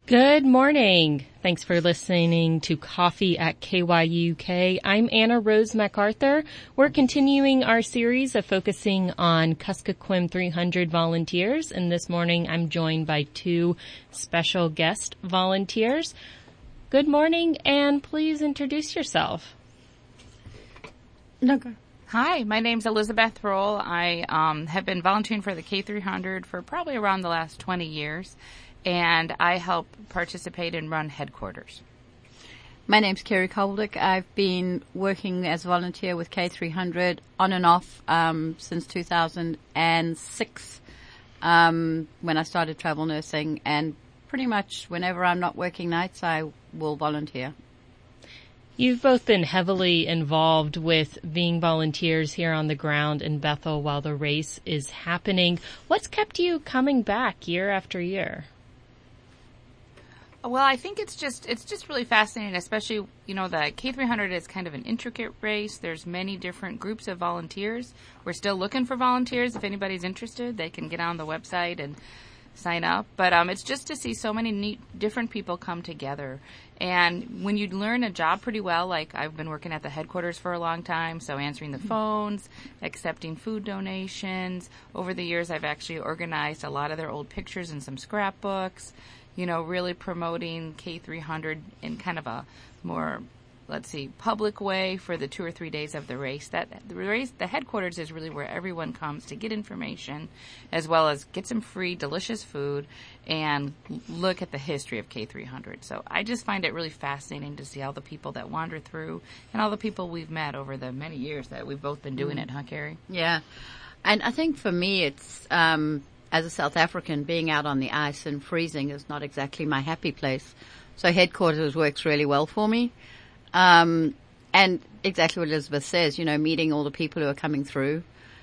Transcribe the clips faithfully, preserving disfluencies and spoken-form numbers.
Good morning. Thanks for listening to Coffee at K Y U K. I'm Anna Rose MacArthur. We're continuing our series of focusing on Kuskokwim three hundred volunteers, and this morning I'm joined by two special guest volunteers. Good morning, and please introduce yourself. No, go. Hi, my name's Elizabeth Roll. I um, have been volunteering for the K three hundred for probably around the last twenty years. And I help participate and run headquarters. My name's Kerry Koldick. I've been working as a volunteer with K three hundred on and off um, since two thousand six um, when I started travel nursing. And pretty much whenever I'm not working nights, I will volunteer. You've both been heavily involved with being volunteers here on the ground in Bethel while the race is happening. What's kept you coming back year after year? Well, I think it's just it's just really fascinating, especially, you know, the K three hundred is kind of an intricate race. There's many different groups of volunteers. We're still looking for volunteers. If anybody's interested, they can get on the website and sign up. But um, it's just to see so many neat different people come together. And when you learn a job pretty well, like I've been working at the headquarters for a long time, so answering the phones, accepting food donations. Over the years, I've actually organized a lot of their old pictures and some scrapbooks. You know, really promoting K three hundred in kind of a more, let's see, public way for the two or three days of the race. That the race, the headquarters is really where everyone comes to get information, as well as get some free, delicious food, and look at the history of K three hundred. So I just find it really fascinating to see all the people that wander through and all the people we've met over the many years that we've both been doing mm. it, huh, Carrie? Yeah. And I think for me it's... Um, As a South African, being out on the ice and freezing is not exactly my happy place. So headquarters works really well for me. Um, and exactly what Elizabeth says, you know, meeting all the people who are coming through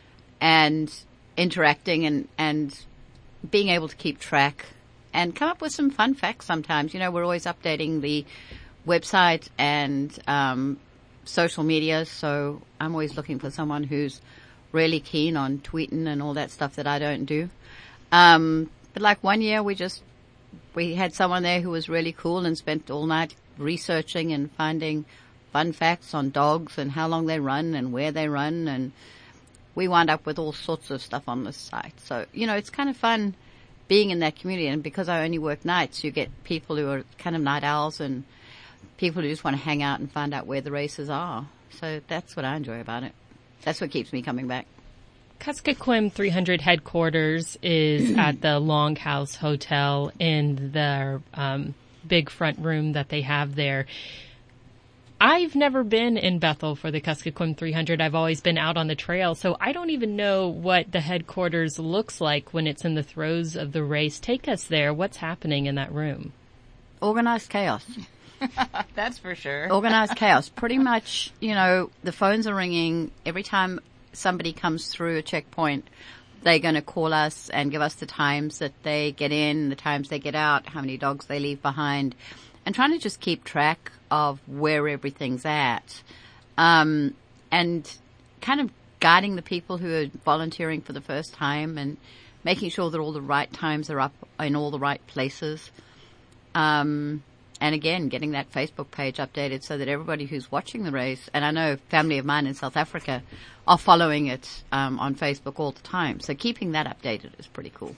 and interacting and, and being able to keep track and come up with some fun facts sometimes. You know, we're always updating the website and um, social media, so I'm always looking for someone who's really keen on tweeting and all that stuff that I don't do. Um, but like one year we just, we had someone there who was really cool and spent all night researching and finding fun facts on dogs and how long they run and where they run. And we wound up with all sorts of stuff on the site. So, you know, it's kind of fun being in that community. And because I only work nights, you get people who are kind of night owls and people who just want to hang out and find out where the races are. So that's what I enjoy about it. That's what keeps me coming back. Kuskokwim three hundred headquarters is at the Longhouse Hotel in their um, big front room that they have there. I've never been in Bethel for the Kuskokwim three hundred. I've always been out on the trail, so I don't even know what the headquarters looks like when it's in the throes of the race. Take us there. What's happening in that room? Organized chaos. That's for sure. Organized chaos. Pretty much, you know, the phones are ringing every time somebody comes through a checkpoint. They're going to call us and give us the times that they get in, the times they get out, how many dogs they leave behind, and trying to just keep track of where everything's at. Um, and kind of guiding the people who are volunteering for the first time and making sure that all the right times are up in all the right places. Um, And again, getting that Facebook page updated so that everybody who's watching the race, and I know a family of mine in South Africa are following it um, on Facebook all the time. So keeping that updated is pretty cool.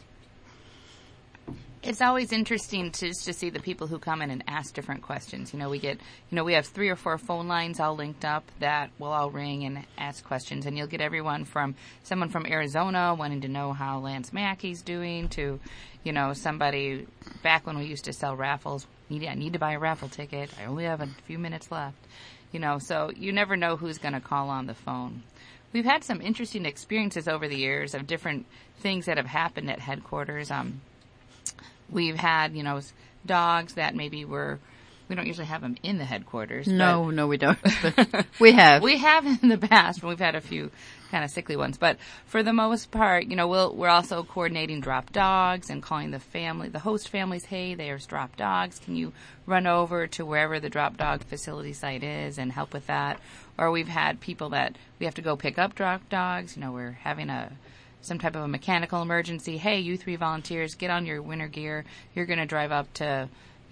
It's always interesting to to see the people who come in and ask different questions. You know, we get, you know, we have three or four phone lines all linked up that will all ring and ask questions. And you'll get everyone from someone from Arizona wanting to know how Lance Mackey's doing to, you know, somebody back when we used to sell raffles. Need, I need to buy a raffle ticket. I only have a few minutes left. You know, so you never know who's going to call on the phone. We've had some interesting experiences over the years of different things that have happened at headquarters. Um, we've had, you know, dogs that maybe were, we don't usually have them in the headquarters. No, no, we don't. But we have. We have in the past when we've had a few kind of sickly ones. But for the most part, you know, we'll, we're also coordinating drop dogs and calling the family, the host families, hey, there's drop dogs. Can you run over to wherever the drop dog facility site is and help with that? Or we've had people that we have to go pick up drop dogs. You know, we're having a some type of a mechanical emergency. Hey, you three volunteers, get on your winter gear. You're going to drive up to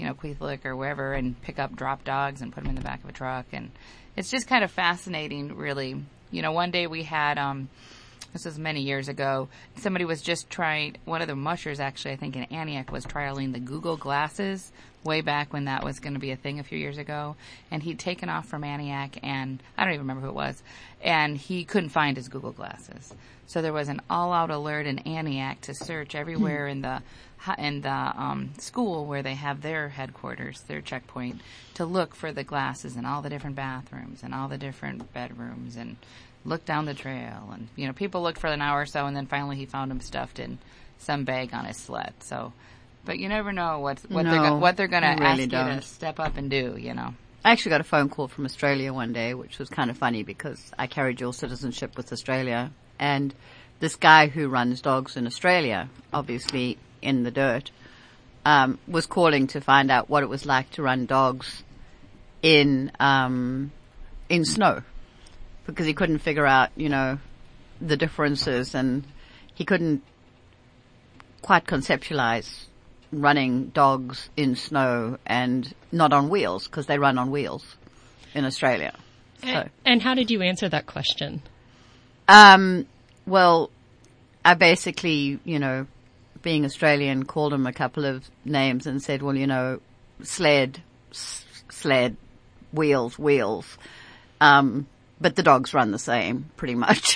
you know, Queethlick or wherever and pick up drop dogs and put them in the back of a truck. And it's just kind of fascinating, really. You know, one day we had, um, this was many years ago, somebody was just trying, one of the mushers actually, I think in Antioch, was trialing the Google glasses way back when that was going to be a thing a few years ago. And he'd taken off from Antioch, and I don't even remember who it was, and he couldn't find his Google glasses. So there was an all-out alert in Antioch to search everywhere in the in the um, school where they have their headquarters, their checkpoint, to look for the glasses in all the different bathrooms and all the different bedrooms and look down the trail. And, you know, people looked for an hour or so, and then finally he found them stuffed in some bag on his sled. So, but you never know what's, what No, they're go- what they're going to you ask really you don't. to step up and do, you know. I actually got a phone call from Australia one day, which was kind of funny because I carry dual citizenship with Australia. And this guy who runs dogs in Australia, obviously in the dirt, um, was calling to find out what it was like to run dogs in, um, in snow. Because he couldn't figure out, you know, the differences, and he couldn't quite conceptualize running dogs in snow and not on wheels, because they run on wheels in Australia. So, And, and how did you answer that question? um, well, I basically, you know, being Australian, called him a couple of names and said, well, you know, sled, s- sled, wheels, wheels. Um, but the dogs run the same, pretty much.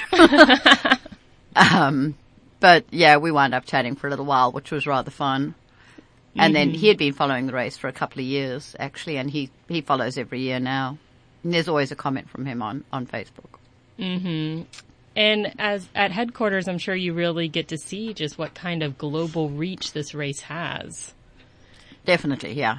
um, but yeah, we wound up chatting for a little while, which was rather fun. And then he had been following the race for a couple of years, actually, and he, he follows every year now. And there's always a comment from him on, on Facebook. Mm-hmm. And as at headquarters, I'm sure you really get to see just what kind of global reach this race has. Definitely, yeah.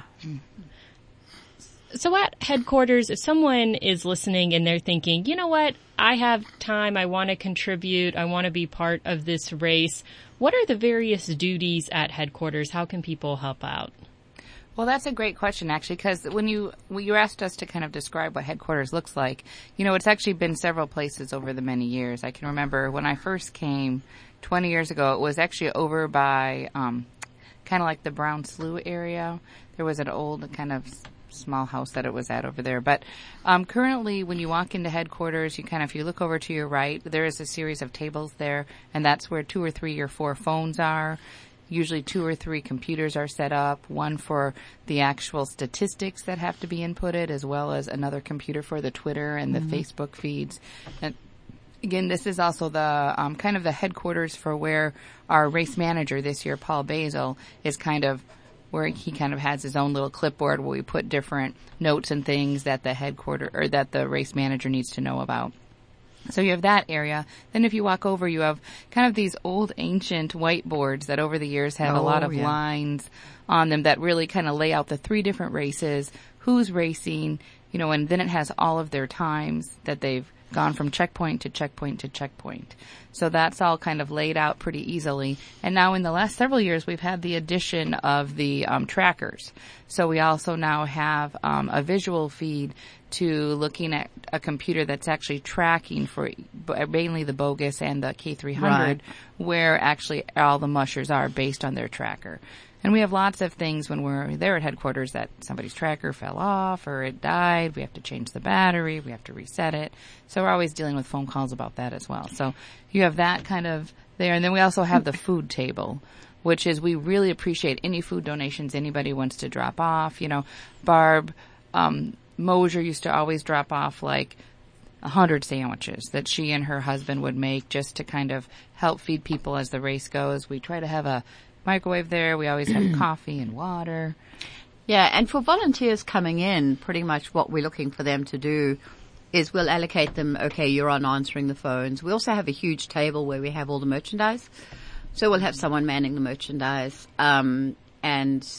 So at headquarters, if someone is listening and they're thinking, you know what, I have time, I want to contribute, I want to be part of this race, what are the various duties at headquarters? How can people help out? Well, that's a great question, actually, because when you when you asked us to kind of describe what headquarters looks like, you know, it's actually been several places over the many years. I can remember when I first came twenty years ago, it was actually over by um, kind of like the Brown Slough area. There was an old kind of small house that it was at over there. But um, currently, when you walk into headquarters, you kind of, if you look over to your right, there is a series of tables there, and that's where two or three or four phones are. Usually two or three computers are set up, one for the actual statistics that have to be inputted, as well as another computer for the Twitter and the mm-hmm. Facebook feeds. And again, this is also the um, kind of the headquarters for where our race manager this year, Paul Basil, is kind of where he kind of has his own little clipboard where we put different notes and things that the headquarter or that the race manager needs to know about. So you have that area. Then if you walk over, you have kind of these old ancient whiteboards that over the years have oh, a lot of yeah. lines on them that really kind of lay out the three different races, who's racing, you know, and then it has all of their times that they've gone from checkpoint to checkpoint to checkpoint. So that's all kind of laid out pretty easily. And now in the last several years, we've had the addition of the um, trackers. So we also now have um, a visual feed to looking at a computer that's actually tracking for mainly the bogus and the K three hundred, right, where actually all the mushers are based on their tracker. And we have lots of things when we're there at headquarters that somebody's tracker fell off or it died. We have to change the battery. We have to reset it. So we're always dealing with phone calls about that as well. So you have that kind of there. And then we also have the food table, which is we really appreciate any food donations anybody wants to drop off. You know, Barb um, Mosier used to always drop off like a hundred sandwiches that she and her husband would make just to kind of help feed people as the race goes. We try to have a microwave there. We always have coffee and water. Yeah, and for volunteers coming in, pretty much what we're looking for them to do is we'll allocate them, okay, you're on answering the phones. We also have a huge table where we have all the merchandise. So we'll have someone manning the merchandise, um, and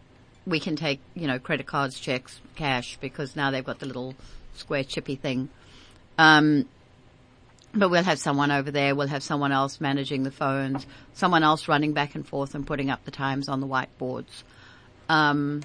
we can take, you know, credit cards, checks, cash, because now they've got the little square chippy thing. Um, But we'll have someone over there. We'll have someone else managing the phones, someone else running back and forth and putting up the times on the whiteboards. Um,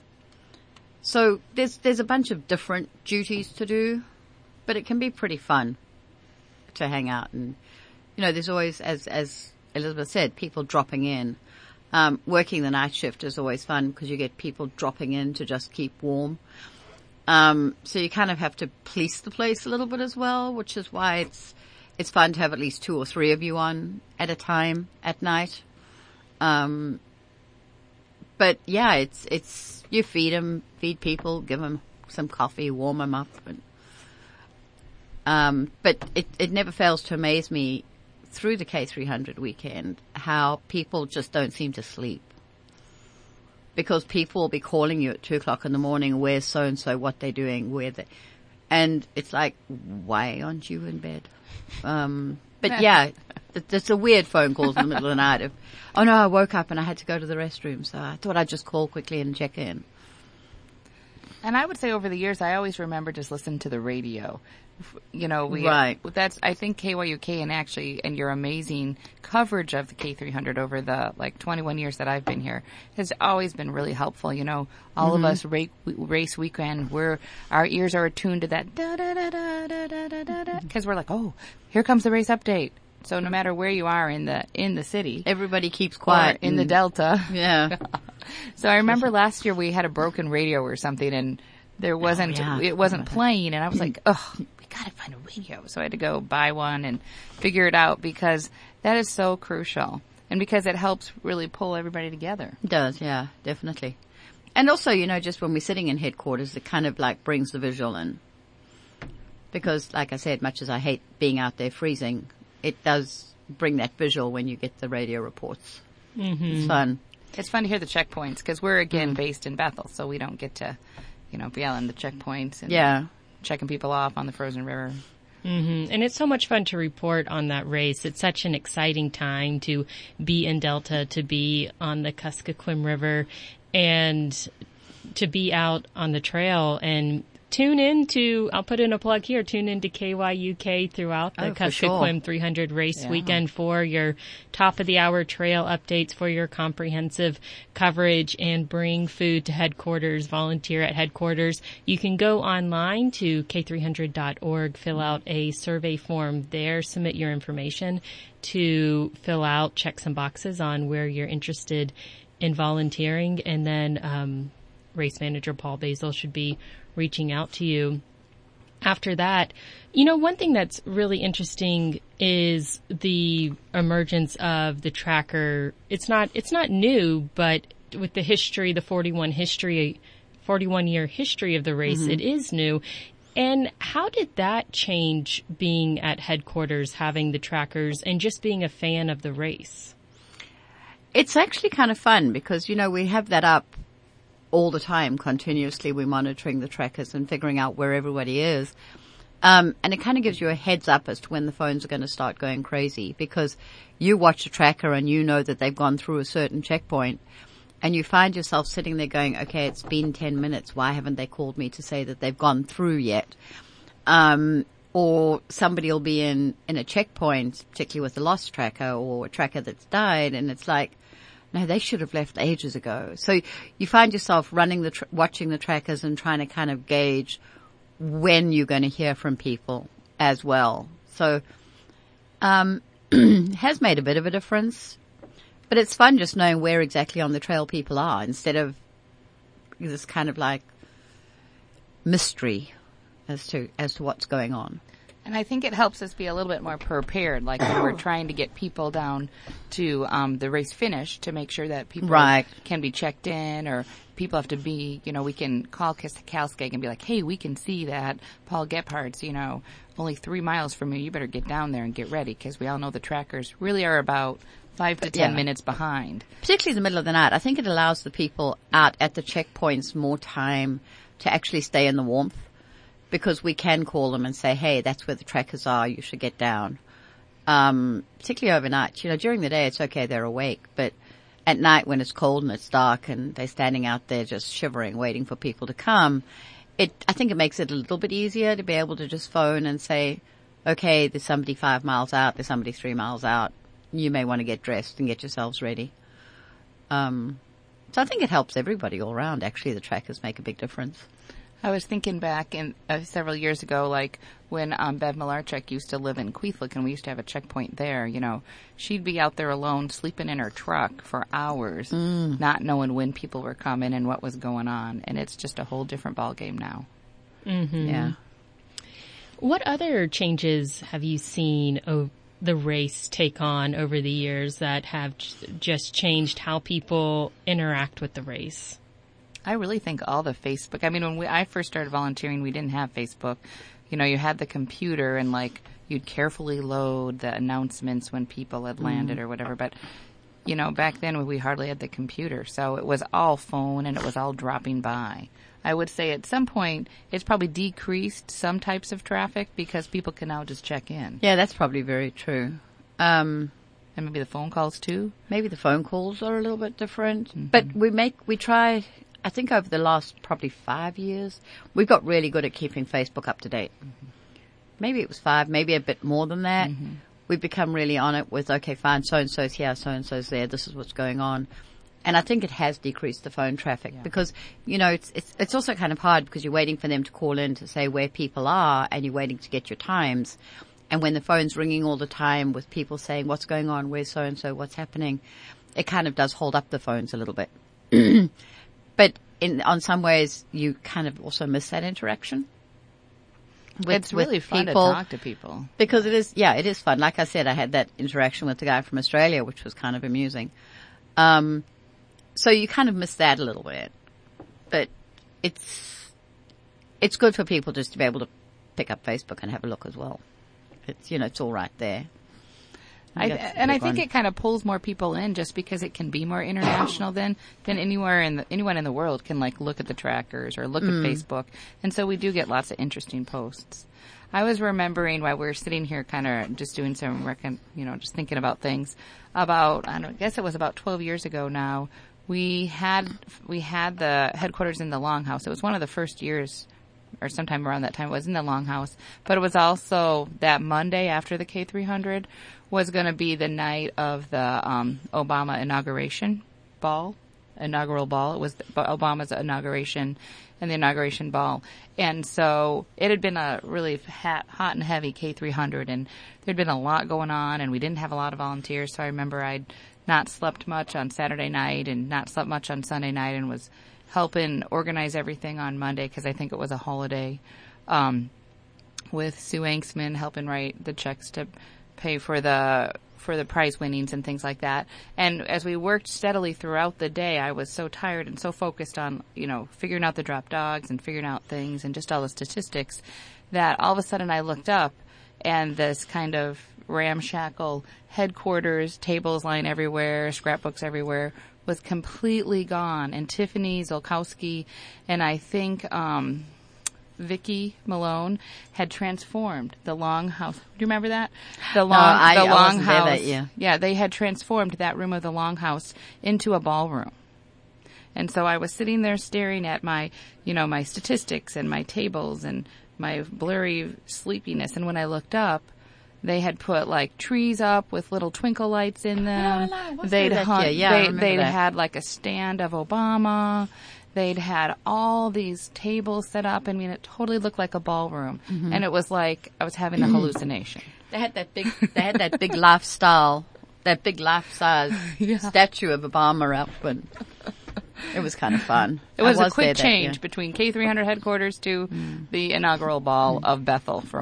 so there's there's a bunch of different duties to do, but it can be pretty fun to hang out. And, you know, there's always, as as Elizabeth said, people dropping in. Um, working the night shift is always fun because you get people dropping in to just keep warm. Um, so you kind of have to police the place a little bit as well, which is why it's, it's fun to have at least two or three of you on at a time at night. Um, but yeah, it's, it's, you feed them, feed people, give them some coffee, warm them up. And, um, but it, it never fails to amaze me through the K three hundred weekend how people just don't seem to sleep. Because people will be calling you at two o'clock in the morning, where's so-and-so, what they're doing, where they, and it's like, why aren't you in bed? Um, but yeah, it's a weird phone calls in the middle of the night of, oh no, I woke up and I had to go to the restroom, so I thought I'd just call quickly and check in. And I would say over the years, I always remember just listening to the radio. You know, we, right. that's, I think K Y U K and actually, and your amazing coverage of the K three hundred over the like twenty-one years that I've been here has always been really helpful. You know, all mm-hmm. of us race, race weekend, we're, our ears are attuned to that da da da da da da da da da, because we're like, oh, here comes the race update. So no matter where you are in the, in the city. Everybody keeps quiet. In the Delta. Yeah. So I remember last year we had a broken radio or something and there wasn't, oh, yeah. it wasn't playing and I was like, ugh. Gotta find a radio. So I had to go buy one and figure it out because that is so crucial and because it helps really pull everybody together. It does, yeah, definitely. And also, you know, just when we're sitting in headquarters, it kind of like brings the visual in. Because, like I said, much as I hate being out there freezing, it does bring that visual when you get the radio reports. Mm-hmm. It's fun. It's fun to hear the checkpoints because we're, again, mm. based in Bethel, so we don't get to, you know, be out on the checkpoints. And yeah. checking people off on the frozen river. Mm-hmm. And it's so much fun to report on that race. It's such an exciting time to be in Delta, to be on the Kuskokwim River, and to be out on the trail and tune in to, I'll put in a plug here, tune in to K Y U K throughout the oh, Kuskokwim sure. three hundred race yeah. weekend for your top of the hour trail updates, for your comprehensive coverage, and bring food to headquarters, volunteer at headquarters. You can go online to K three hundred dot org, fill out a survey form there, submit your information to fill out, check some boxes on where you're interested in volunteering, and then um, race manager Paul Basil should be reaching out to you. After that, you know, one thing that's really interesting is the emergence of the tracker. It's not, it's not new, but with the history, the forty-one history, forty-one year history of the race, mm-hmm. it is new. And how did that change being at headquarters, having the trackers, and just being a fan of the race? It's actually kind of fun because, you know, we have that up all the time. Continuously we're monitoring the trackers and figuring out where everybody is. Um, and it kind of gives you a heads up as to when the phones are going to start going crazy, because you watch a tracker and you know that they've gone through a certain checkpoint and you find yourself sitting there going, okay, it's been ten minutes. Why haven't they called me to say that they've gone through yet? Um, or somebody will be in, in a checkpoint, particularly with a lost tracker or a tracker that's died, and it's like, no, they should have left ages ago. So you find yourself running the, tr- watching the trackers and trying to kind of gauge when you're going to hear from people as well. So, um, has made a bit of a difference, but it's fun just knowing where exactly on the trail people are instead of this kind of like mystery as to, as to what's going on. And I think it helps us be a little bit more prepared, like when we're trying to get people down to um, the race finish to make sure that people right. can be checked in, or people have to be, you know, we can call Kalskeg and be like, hey, we can see that Paul Gephardt's, you know, only three miles from you. You better get down there and get ready, because we all know the trackers really are about five to ten yeah. minutes behind. Particularly in the middle of the night. I think it allows the people out at the checkpoints more time to actually stay in the warmth. Because we can call them and say, hey, that's where the trackers are, you should get down. Um, particularly overnight. You know, during the day it's okay, they're awake. But at night when it's cold and it's dark and they're standing out there just shivering, waiting for people to come, it, I think it makes it a little bit easier to be able to just phone and say, okay, there's somebody five miles out, there's somebody three miles out. You may want to get dressed and get yourselves ready. Um, so I think it helps everybody all around. Actually, the trackers make a big difference. I was thinking back in uh, several years ago, like when um, Bev Malarchuk used to live in Queethlick, and we used to have a checkpoint there. You know, she'd be out there alone, sleeping in her truck for hours, mm. not knowing when people were coming and what was going on. And it's just a whole different ballgame now. Mm-hmm. Yeah. What other changes have you seen o- the race take on over the years that have j- just changed how people interact with the race? I really think all the Facebook. I mean, when we, I first started volunteering, we didn't have Facebook. You know, you had the computer and, like, you'd carefully load the announcements when people had landed mm. or whatever. But, you know, back then we hardly had the computer. So it was all phone and it was all dropping by. I would say at some point it's probably decreased some types of traffic because people can now just check in. Yeah, that's probably very true. Um, and maybe the phone calls too. Maybe the phone calls are a little bit different. Mm-hmm. But we make, we try... I think over the last probably five years, we've got really good at keeping Facebook up to date. Mm-hmm. Maybe it was five, maybe a bit more than that. Mm-hmm. We've become really on it with, okay, fine, so-and-so's here, so-and-so's there, this is what's going on. And I think it has decreased the phone traffic yeah. because, you know, it's, it's, it's also kind of hard because you're waiting for them to call in to say where people are and you're waiting to get your times. And when the phone's ringing all the time with people saying what's going on, where's so-and-so, what's happening, it kind of does hold up the phones a little bit. But in on some ways, you kind of also miss that interaction. With, it's really fun people, to talk to people. Because it is, yeah, it is fun. Like I said, I had that interaction with the guy from Australia, which was kind of amusing. Um, so you kind of miss that a little bit. But it's, it's good for people just to be able to pick up Facebook and have a look as well. It's, you know, it's all right there. I, and I think one. It kind of pulls more people in just because it can be more international than than anywhere in the, anyone in the world can like look at the trackers or look mm. at Facebook, and so we do get lots of interesting posts. I was remembering while we were sitting here, kind of just doing some, recon, you know, just thinking about things. About I, don't know, I guess it was about twelve years ago now. We had we had the headquarters in the Longhouse. It was one of the first years. Or sometime around that time, it was in the Longhouse. But it was also that Monday after the K three hundred was going to be the night of the um, Obama inauguration ball, inaugural ball. It was the, Obama's inauguration and the inauguration ball. And so it had been a really hot, hot and heavy K three hundred, and there'd been a lot going on, and we didn't have a lot of volunteers. So I remember I'd not slept much on Saturday night and not slept much on Sunday night and was helping organize everything on Monday because I think it was a holiday, um, with Sue Anksman helping write the checks to pay for the for the prize winnings and things like that. And as we worked steadily throughout the day, I was so tired and so focused on, you know, figuring out the drop dogs and figuring out things and just all the statistics that all of a sudden I looked up and this kind of ramshackle headquarters, tables lying everywhere, scrapbooks everywhere, was completely gone. And Tiffany Zolkowski and I think um, Vicki Malone had transformed the Longhouse. Do you remember that? The long, no, I, the I Longhouse. Wasn't there that year. Yeah, they had transformed that room of the Longhouse into a ballroom. And so I was sitting there staring at my, you know, my statistics and my tables and my blurry sleepiness. And when I looked up, they had put like trees up with little twinkle lights in them. No, no, they'd hung, yeah, they, they'd that. had like a stand of Obama. They'd had all these tables set up. I mean, it totally looked like a ballroom, mm-hmm. and it was like I was having a hallucination. They had that big, they had that big lifestyle, that big life-size yeah. statue of Obama up, but it was kind of fun. It was, was a quick that, change yeah. between K three hundred headquarters to mm. the inaugural ball mm. of Bethel for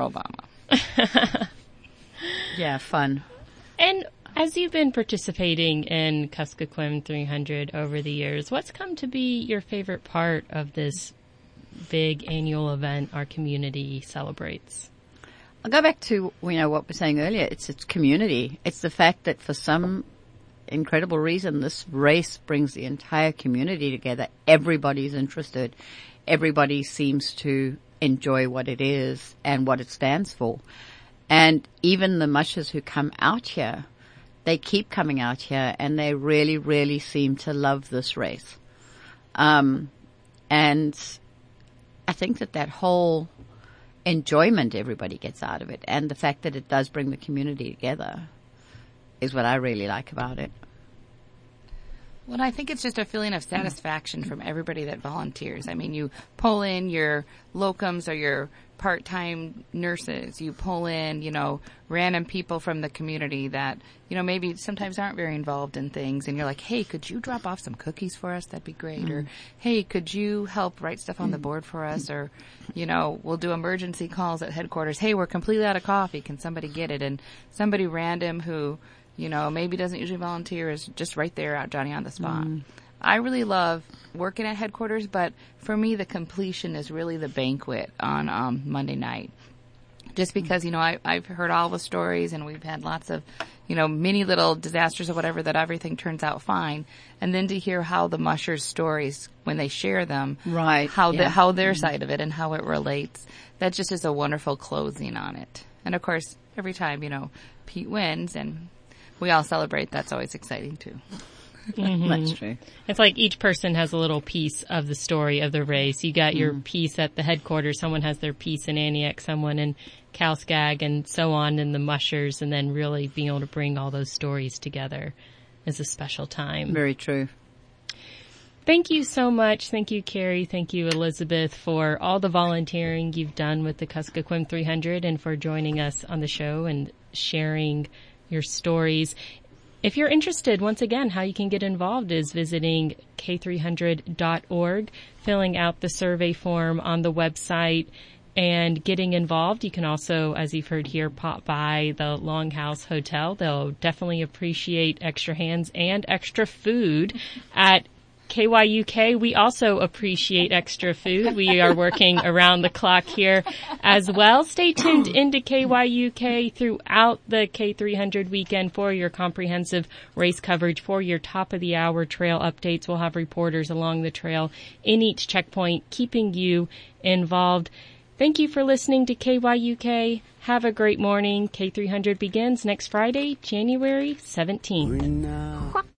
Obama. Yeah, fun. And as you've been participating in Kuskokwim three hundred over the years, what's come to be your favorite part of this big annual event our community celebrates? I'll go back to, you know, what we were saying earlier. It's its community. It's the fact that for some incredible reason, this race brings the entire community together. Everybody's interested. Everybody seems to enjoy what it is and what it stands for. And even the mushers who come out here, they keep coming out here and they really, really seem to love this race. Um, and I think that that whole enjoyment everybody gets out of it and the fact that it does bring the community together is what I really like about it. Well, I think it's just a feeling of satisfaction from everybody that volunteers. I mean, you pull in your locums or your part-time nurses. You pull in, you know, random people from the community that, you know, maybe sometimes aren't very involved in things. And you're like, hey, could you drop off some cookies for us? That'd be great. Mm. Or, hey, could you help write stuff on the board for us? Or, you know, we'll do emergency calls at headquarters. Hey, we're completely out of coffee. Can somebody get it? And somebody random who, you know, maybe doesn't usually volunteer is just right there out Johnny on the spot. Mm. I really love working at headquarters, but for me, the completion is really the banquet on um, Monday night. Just because, you know, I, I've heard all the stories and we've had lots of, you know, mini little disasters or whatever that everything turns out fine. And then to hear how the mushers' stories, when they share them, right, how yeah. the, how their mm-hmm. side of it and how it relates, that just is a wonderful closing on it. And of course, every time, you know, Pete wins and we all celebrate, that's always exciting too. Mm-hmm. That's true. It's like each person has a little piece of the story of the race. You got your mm. piece at the headquarters, someone has their piece in Antioch, someone in Calskag, and so on in the mushers, and then really being able to bring all those stories together is a special time. Very true. Thank you so much. Thank you, Carrie. Thank you, Elizabeth, for all the volunteering you've done with the Kuskokwim three hundred and for joining us on the show and sharing your stories. If you're interested, once again, how you can get involved is visiting K three hundred dot org, filling out the survey form on the website, and getting involved. You can also, as you've heard here, pop by the Longhouse Hotel. They'll definitely appreciate extra hands and extra food at K Y U K. We also appreciate extra food. We are working around the clock here as well. Stay tuned into K Y U K throughout the K three hundred weekend for your comprehensive race coverage, for your top of the hour trail updates. We'll have reporters along the trail in each checkpoint, keeping you involved. Thank you for listening to K Y U K. Have a great morning. K three hundred begins next Friday, January seventeenth.